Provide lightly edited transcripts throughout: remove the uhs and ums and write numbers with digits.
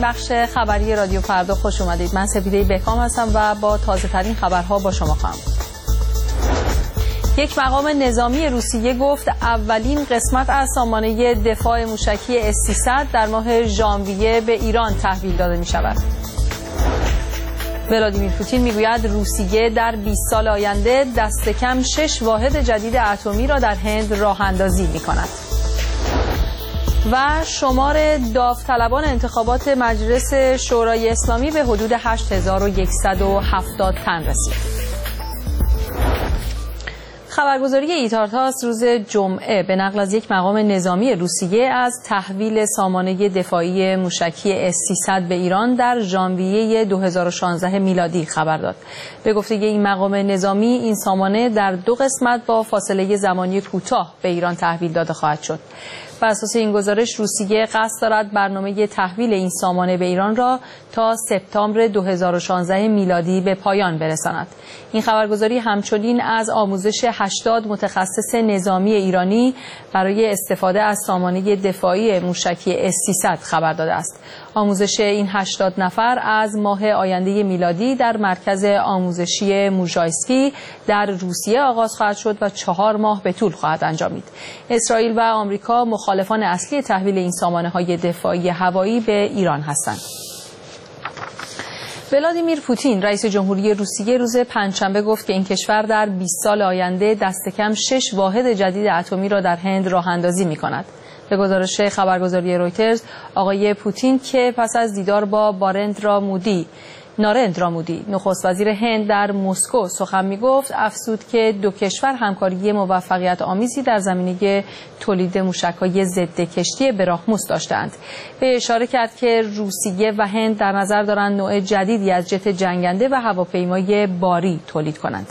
بخش خبری رادیو فردا خوش اومدید. من سپیده بهکام هستم و با تازه ترین خبرها با شما خواهم. یک مقام نظامی روسیه گفت اولین قسمت از سامانه دفاع موشکی S-300 در ماه ژانویه به ایران تحویل داده می شود. ولادیمیر پوتین میگوید روسیه در 20 سال آینده دست کم 6 واحد جدید اتمی را در هند راه اندازی می کند. و شمار داوطلبان انتخابات مجلس شورای اسلامی به حدود 8170 تن رسید. خبرگزاری ایتارتاس روز جمعه به نقل از یک مقام نظامی روسیه از تحویل سامانه دفاعی موشکی S-300 به ایران در ژانویه 2016 میلادی خبر داد. به گفته این مقام نظامی این سامانه در 2 قسمت با فاصله زمانی کوتاه به ایران تحویل داده خواهد شد. بر اساس این گزارش روسیه قصد دارد برنامه تحویل این سامانه به ایران را تا سپتامبر 2016 میلادی به پایان برساند. این خبرگزاری همچنین از آموزش 80 متخصص نظامی ایرانی برای استفاده از سامانه دفاعی موشکی S-300 خبر داده است. آموزش این 80 نفر از ماه آینده میلادی در مرکز آموزشی موژایسکی در روسیه آغاز خواهد شد و 4 ماه به طول خواهد انجامید. اسرائیل و آمریکا مخالفان اصلی تحویل این سامانه‌های دفاعی هوایی به ایران هستند. ولادیمیر پوتین رئیس جمهوری روسیه روز پنجشنبه گفت که این کشور در 20 سال آینده دست کم 6 واحد جدید اتمی را در هند راه اندازی می‌کند. به گزارش خبرگزاری رویترز، آقای پوتین که پس از دیدار با نارندرا مودی نخست وزیر هند در مسکو سخن می‌گفت، افزود که 2 کشور همکاری موفقیت آمیزی در زمینه تولید موشک‌های ضد کشتی براخموس داشتند. به اشاره کرد که روسیه و هند در نظر دارند نوع جدیدی از جت جنگنده و هواپیمای باری تولید کنند.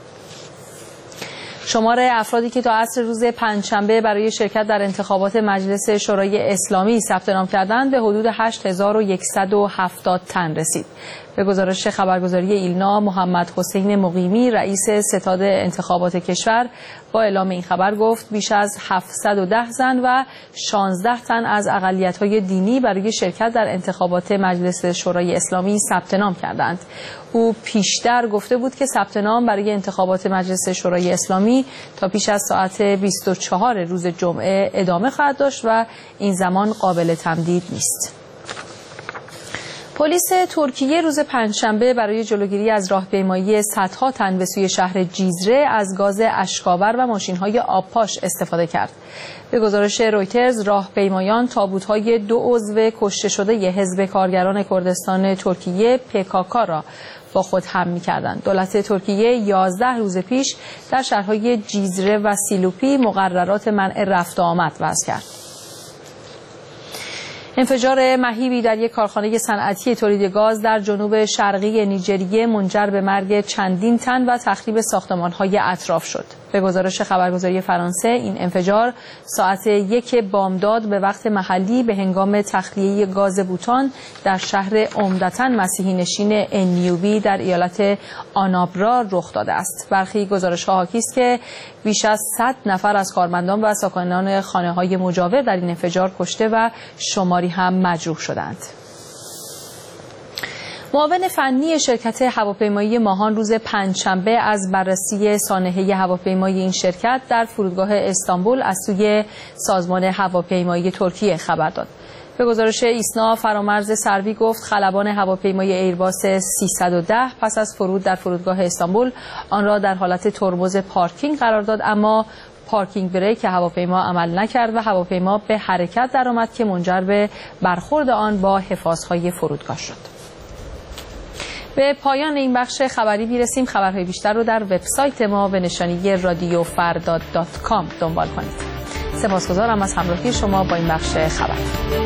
شمار افرادی که تا عصر روز پنجشنبه برای شرکت در انتخابات مجلس شورای اسلامی ثبت نام کردند به حدود 8170 تن رسید. به گزارش خبرگزاری ایلنا، محمد حسین مقیمی رئیس ستاد انتخابات کشور با اعلام این خبر گفت بیش از 710 زن و 16 تن از اقلیت‌های دینی برای شرکت در انتخابات مجلس شورای اسلامی ثبت نام کردند. او پیشتر گفته بود که ثبت نام برای انتخابات مجلس شورای اسلامی تا پیش از ساعت 24 روز جمعه ادامه خواهد داشت و این زمان قابل تمدید نیست. پلیس ترکیه روز پنجشنبه برای جلوگیری از راهپیمایی صدها تن به سوی شهر جیزره از گاز اشک‌آور و ماشین‌های آبپاش استفاده کرد. به گزارش رویترز، راهپیمایان تابوت‌های 2 عضو کشته شده حزب کارگران کردستان ترکیه PKK را با خود حمل می‌کردند. دولت ترکیه 11 روز پیش در شهرهای جیزره و سیلوپی مقررات منع رفت و آمد وضع کرد. انفجار مهیبی در یک کارخانه صنعتی تولید گاز در جنوب شرقی نیجریه منجر به مرگ چندین تن و تخریب ساختمان‌های اطراف شد. به گزارش خبرگزاری فرانسه، این انفجار ساعت 1 بامداد به وقت محلی به هنگام تخلیه گاز بوتان در شهر عمدتاً مسیحی نشین انیوبی در ایالت آنابرا رخ داده است. برخی گزارش‌ها حاکی است که بیش از 100 نفر از کارمندان و ساکنان خانه‌های مجاور در این انفجار کشته و شماری هم مجروح شدند. معاون فنی شرکت هواپیمایی ماهان روز پنجشنبه از بررسی سانحه هواپیمایی این شرکت در فرودگاه استانبول از سوی سازمان هواپیمایی ترکیه خبر داد. به گزارش ایسنا، فرامرز سروی گفت خلبان هواپیمای ایرباس 310 پس از فرود در فرودگاه استانبول آن را در حالت ترمز پارکینگ قرار داد، اما پارکینگ بریک هواپیما عمل نکرد و هواپیما به حرکت درآمد که منجر به برخورد آن با حفاظهای فرودگاه شد. به پایان این بخش خبری میرسیم. خبرهای بیشتر رو در وبسایت ما به نشانی radiofarda.com دنبال کنید. سپاسگزارم از همراهی شما با این بخش خبر.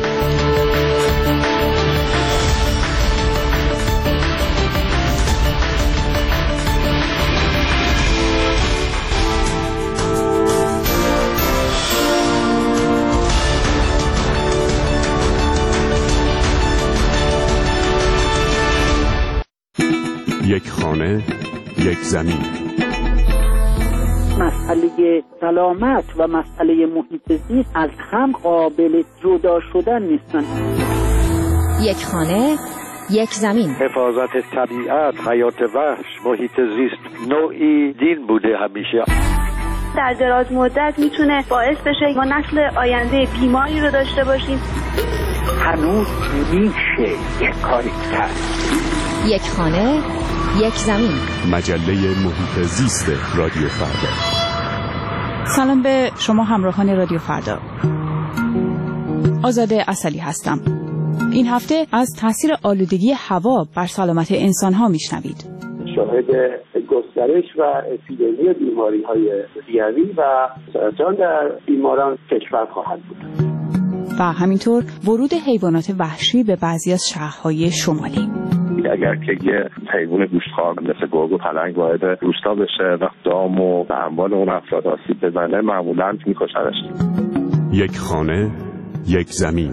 یک خانه، یک زمین. مسئله سلامت و مسئله محیط زیست از هم قابل جدا شدن نیستن. یک خانه، یک زمین. حفاظت طبیعت، حیات وحش، محیط زیست نوعی دین بوده همیشه. در دراز مدت میتونه باعث بشه ما نسل آینده بیماری رو داشته باشیم. هنوز میشه یک کاری کرد. یک خانه، یک زمین. مجله محیط زیست رادیو فردا. سلام به شما همراهان رادیو فردا. آزاده اصلی هستم. این هفته از تاثیر آلودگی هوا بر سلامت انسان‌ها میشنوید. شاهد گسترش و اپیدمی بیماری‌های ریوی و سرطان در بیماران کشور خواهد بود. و همینطور ورود حیوانات وحشی به بعضی از شهرهای شمالی. اگر که یه حیوان گوشتخوار مثل گرگ و پلنگ وارد روستا بشه و دام و اموال اون افراد آسیب بزنه معمولاً می‌کشنش. یک خانه، یک زمین.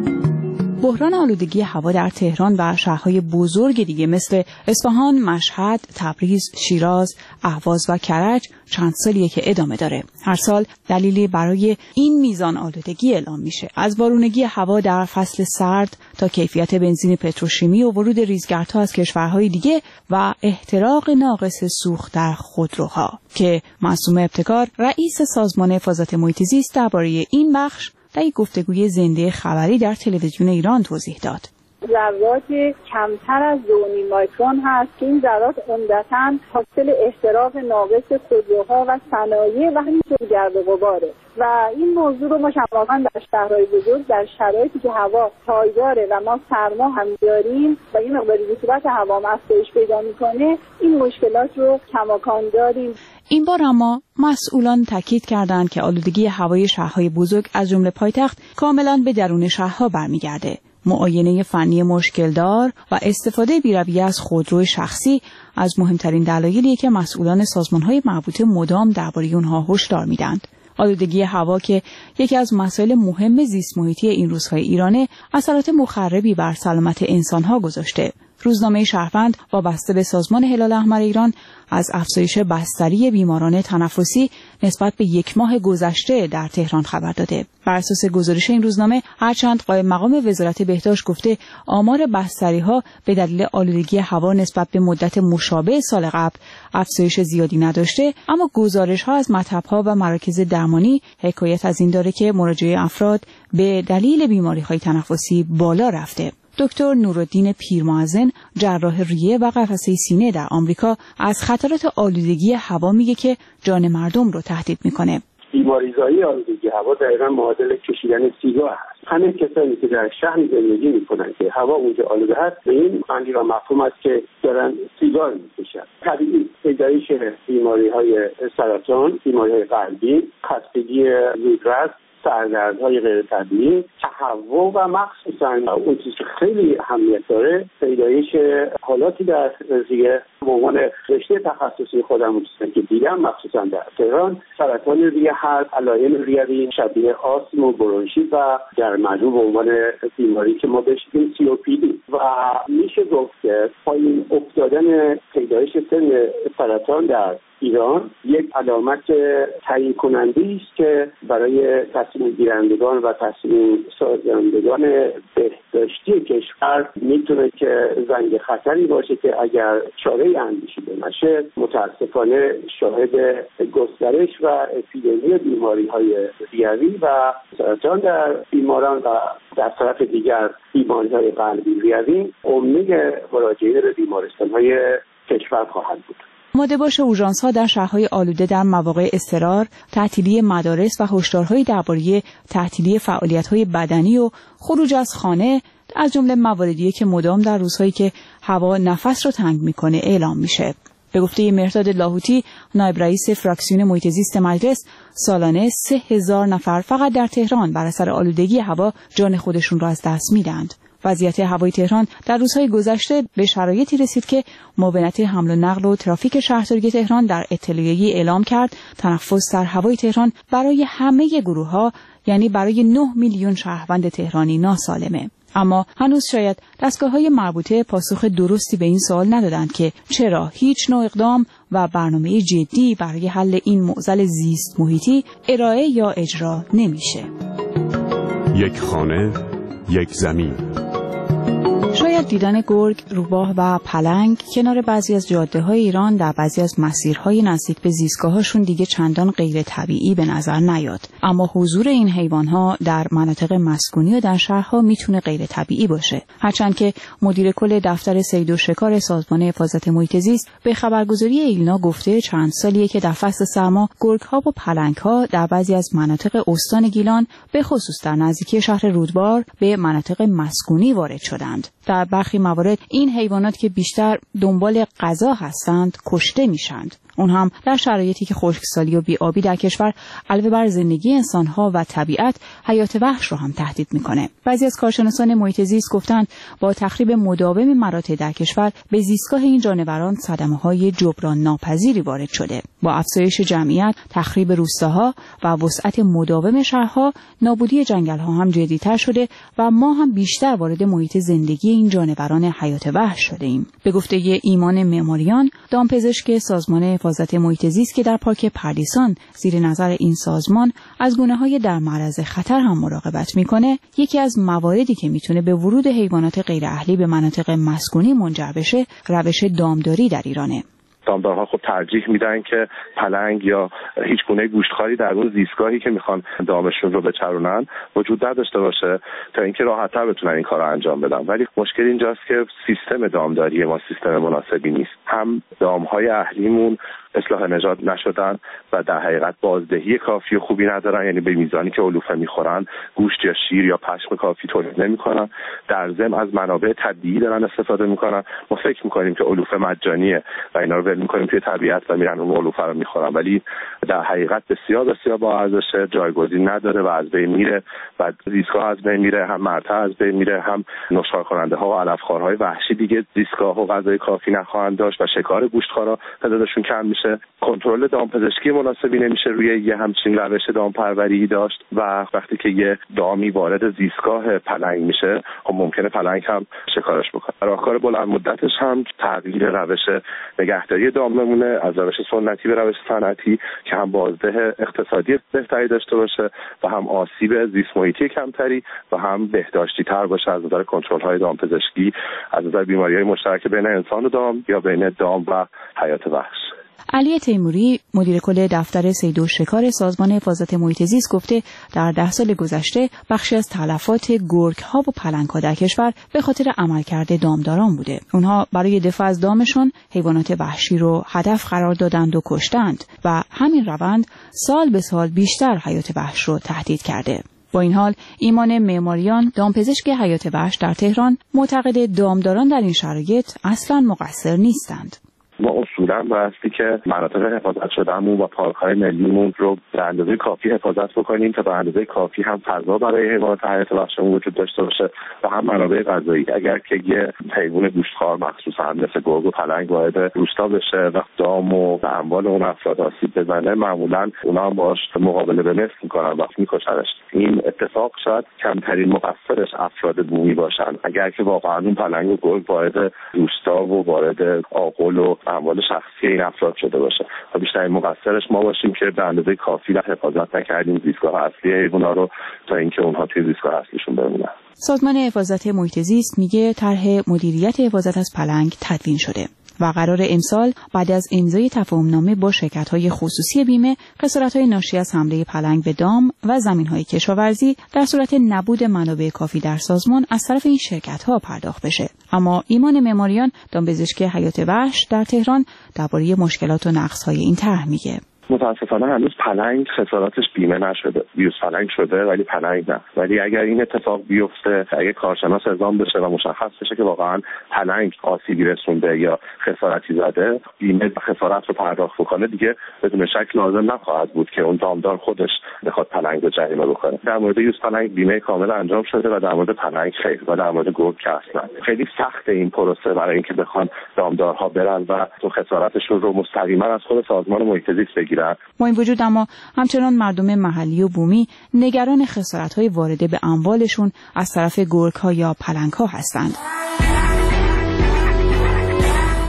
بحران آلودگی هوا در تهران و شهرهای بزرگ دیگه مثل اصفهان، مشهد، تبریز، شیراز، اهواز و کرج چند سالیه که ادامه داره. هر سال دلیلی برای این میزان آلودگی اعلام میشه. از بارونگی هوا در فصل سرد تا کیفیت بنزین پتروشیمی و ورود ریزگردها از کشورهای دیگه و احتراق ناقص سوخت در خودروها که معصومه ابتکار رئیس سازمان حفاظت محیط زیست درباره این بخش در یک گفتگوی زنده خبری در تلویزیون ایران توضیح داد. ذرات کمتر از 2.5 مایکرون هست که این ذرات عمدتاً حاصل احتراق ناقص خودروها و صنایع و همینطور گرد و غباره و این موضوع رو ما شفافاً در شهرهای بزرگ در شرایطی که هوا تایداره و ما سرما هم داریم و این مقدار رطوبت هوا افزایش پیدا میکنه، این مشکلات رو کماکان داریم. این بار اما مسئولان تاکید کردند که آلودگی هوای شهرهای بزرگ از جمله پایتخت کاملاً به درون شهرها برمیگرده. معاینه فنی مشکلدار و استفاده بی‌رویه از خودرو شخصی از مهمترین دلایلیه که مسئولان سازمان‌های مربوطه مدام درباره اونها هشدار میدند. آلودگی هوا که یکی از مسائل مهم زیست محیطی این روزهای ایرانه، اثرات مخربی بر سلامت انسان‌ها گذاشته. روزنامه شهروند وابسته به سازمان هلال احمر ایران از افزایش بستری بیماران تنفسی نسبت به یک ماه گذشته در تهران خبر داده. بر اساس گزارش این روزنامه، هرچند قائم مقام وزارت بهداشت گفته آمار بستری‌ها به دلیل آلودگی هوا نسبت به مدت مشابه سال قبل افزایش زیادی نداشته، اما گزارش‌ها از مطب‌ها و مراکز درمانی حکایت از این داره که مراجعه افراد به دلیل بیماری‌های تنفسی بالا رفته. دکتر نورالدین پیرمحسن، جراح ریه و قفسه سینه در آمریکا، از خطرات آلودگی هوا میگه که جان مردم رو تهدید میکنه. بیماریزایی آلودگی هوا دقیقاً معادل کشیدن سیگار هست. همه کسانی که در شهر زندگی میکنن که هوا اونجا آلوده هست، به این معنی و مفهوم است که دارن سیگار میکشن. طبیعی پیدایش بیماری‌های سرطان، بیماری‌های قلبی، خستگی زودرس، سردردهای غیر طبیعی، تهوع و مخصوصا اون چیزی که خیلی اهمیت داره پیدایش حالاتی در ریه به عنوان رشته تخصصی خودم که دیدم مخصوصا در تهران، سرطان ریه هست، علائم ریوی شبیه آسم و برونشیت و در مجموع به عنوان بیماری که ما بهش میگیم COPD و میشه گفت که پایین افتادن پیدایش سن سرطان در ایران یک علامت تعیین کننده است که برای تصمیم گیرندگان و تصمیم سازندگان بهداشتی کشور میتونه که زنگ خطری باشه که اگر چاره اندیشیده نشه متاسفانه شاهد گسترش و اپیدمی بیماری‌های ریوی و سرطان در بیماران و در طرف دیگر بیماری‌های قلبی ریوی امید مراجعه به بیمارستان‌های کشور خواهد بود. آماده باش اورژانس‌ها در شهرهای آلوده در مواقع اضطرار، تعطیلی مدارس و هشدارهای درباره تعطیلی فعالیت‌های بدنی و خروج از خانه از جمله مواردیه که مدام در روزهایی که هوا نفس رو تنگ می‌کنه اعلام میشه. به گفته مهرداد لاهوتی، نایب رئیس فراکسیون محیط زیست مجلس، سالانه 3000 نفر فقط در تهران بر اثر آلودگی هوا جان خودشون را از دست میدند. وضعیت هوای تهران در روزهای گذشته به شرایطی رسید که معاونت حمل و نقل و ترافیک شهرداری تهران در اطلاعیه‌ای اعلام کرد تنفس در هوای تهران برای همه گروه‌ها، یعنی برای 9 میلیون شهروند تهرانی ناسالمه. اما هنوز شاید دستگاه‌های مربوطه پاسخ درستی به این سوال ندادند که چرا هیچ نوع اقدام و برنامه جدی برای حل این معضل زیست محیطی ارائه یا اجرا نمیشه. یک خانه، یک زمین. دیدن گرگ، روباه و پلنگ کنار بعضی از جاده‌های ایران در بعضی از مسیرهای نزدیک به زیستگاه‌هاشون دیگه چندان غیر طبیعی به نظر نیاد. اما حضور این حیوان‌ها در مناطق مسکونی و در شهرها میتونه غیر طبیعی باشه. هرچند که مدیر کل دفتر صید و شکار سازمان حفاظت محیط زیست به خبرگزاری ایلنا گفته چند سالیه که در فصل سرما گرگ‌ها و پلنگ‌ها در بعضی از مناطق استان گیلان به خصوص در نزدیکی شهر رودبار به مناطق مسکونی وارد شدند. در برخی موارد این حیوانات که بیشتر دنبال غذا هستند کشته میشند. اون هم در شرایطی که خشکسالی و بی‌آبی در کشور علاوه بر زندگی انسان‌ها و طبیعت حیات وحش رو هم تهدید می‌کنه. بعضی از کارشناسان محیط زیست گفتند با تخریب مداوم مراتع در کشور به زیستگاه این جانوران صدمه‌های جبران ناپذیری وارد شده. با افزایش جمعیت، تخریب روستاها و وسعت مداوم شهرها، نابودی جنگل‌ها هم جدی‌تر شده و ما هم بیشتر وارد محیط زندگی این جانوران حیات وحش شده‌ایم. به گفته ایمان معماریان، دامپزشک سازمان حفاظت محیط زیست که در پارک پردیسان زیر نظر این سازمان از گونه‌های در معرض خطر هم مراقبت میکنه، یکی از مواردی که میتونه به ورود حیوانات غیر اهلی به مناطق مسکونی منجر بشه، روش دامداری در ایرانه. دامدارها خب ترجیح میدن که پلنگ یا هیچ گونه گوشتخواری در اون زیستگاهی که میخوان دامشون رو بچرونن وجود نداشته باشه تا اینکه راحت‌تر بتونن این کارو انجام بدن. ولی مشکل اینجاست که سیستم دامداری ما سیستم مناسبی نیست. هم دامهای اهلیمون اصلاح نژاد نشدن و در حقیقت بازدهی کافی و خوبی ندارن، یعنی به میزانی که علوفه میخورن گوشت یا شیر یا پشم کافی تولید نمیکنن. در ضمن از منابع طبیعی دارن استفاده میکنن. ما فکر میکنیم که علوفه مجانیه و اینا رو ول میکنیم توی طبیعت و میرن اون علوفه رو میخورن، ولی در حقیقت بسیار بسیار با ارزشه، جایگزین نداره و از بین میره و زیستگاه از بین میره، هم مرتع از بین میره، هم نشخوار کننده ها و علفخوارهای وحشی دیگه زیستگاه و غذای کافی نخواهند داشت و شکار گوشتخوارا تعدادشون کم میشه. کنترل دامپزشکی مناسبی نمیشه روی یه همچین روش دامپروری داشت و وقتی که یه دامی وارد زیستگاه پلنگ میشه خب ممکنه پلنگ هم شکارش بکنه. راهکار بلند مدتش هم تغییر روش نگهداری دام بمونه، از روش سنتی به روش صنعتی که هم بازده اقتصادی بهتری داشته باشه و هم آسیب زیست محیطی کمتری و هم بهداشتی تر باشه از نظر کنترل های دامپزشکی، از نظر بیماری‌های مشترک بین انسان و دام یا بین دام و حیات وحش. علی تیموری مدیر کل دفتر صید و شکار سازمان حفاظت محیط زیست گفته در 10 سال گذشته بخشی از تلفات گرگ‌ها و پلنگ‌ها در کشور به خاطر عملکرد دامداران بوده. اونها برای دفاع از دامشون حیوانات وحشی رو هدف قرار دادند و کشتند و همین روند سال به سال بیشتر حیات وحش رو تهدید کرده. با این حال ایمان معماریان دامپزشک حیات وحش در تهران معتقد دامداران در این شرایط اصلاً مقصر نیستند. ما اصولا بایستی که مناطق حفاظت شدهمون و پارک‌های ملیمون رو به اندازه کافی حفاظت بکنیم تا به اندازه کافی هم فضا برای حیوانات حیات وحشمون وجود داشته باشه و هم منابع غذایی. اگر که یه حیوان گوشتخوار مخصوصا مثل گرگ و پلنگ وارد روستا بشه و دام و اموال اون افراد آسیب بزنه، معمولا اونا هم باهاش مقابله به مثل میکنن و میکشنش. این اتفاق شاید کمترین مقصرش افراد بومی باشن. اگر که واقعا اون پلنگ و گرگ وارد روستا و وارد آغل و اموال شخصی این افراد شده باشه و بیشترین مقصرش ما باشیم که به اندازه کافی حفاظت نکردیم زیستگاه اصلی حیونا رو تا اینکه اونها توی زیستگاه اصلیشون بمونن. سازمان حفاظت محیط زیست میگه طرح مدیریت حفاظت از پلنگ تدوین شده و قرار امسال بعد از امضای تفاهمنامه با شرکت‌های خصوصی بیمه خسارت‌های ناشی از حمله پلنگ به دام و زمین‌های کشاورزی در صورت نبود منابع کافی در سازمان از طرف این شرکت‌ها پرداخت بشه. اما ایمان معماریان دامپزشک حیات وحش در تهران درباره مشکلات و نقص‌های این طرح میگه. متاسفانه هنوز پلنگ خساراتش بیمه نشده. ویروس پلنگ شده ولی پلنگ نه. ولی اگر این اتفاق بیفته، اگه کارشناس اعلام بشه و مشخص بشه که واقعا پلنگ آسیبی رسونده یا خسارتی زده، بیمه خسارت رو پرداخت بکنه، دیگه بدون شک لازم نخواهد بود که اون دامدار خودش بخواد پلنگ رو جریمه بکنه. در مورد ویروس پلنگ بیمه کامل انجام شده و در مورد پلنگ خیر و در مورد گرگ که اصلا. خیلی سخته این پروسه برای اینکه بخوان دامدارها برن و تو خسارتشون رو مستقیما از خود سازمان محیط زیست با این وجود اما همچنان مردم محلی و بومی نگران خسارت‌های وارده به اموالشون از طرف گرگ‌ها یا پلنگ‌ها هستند.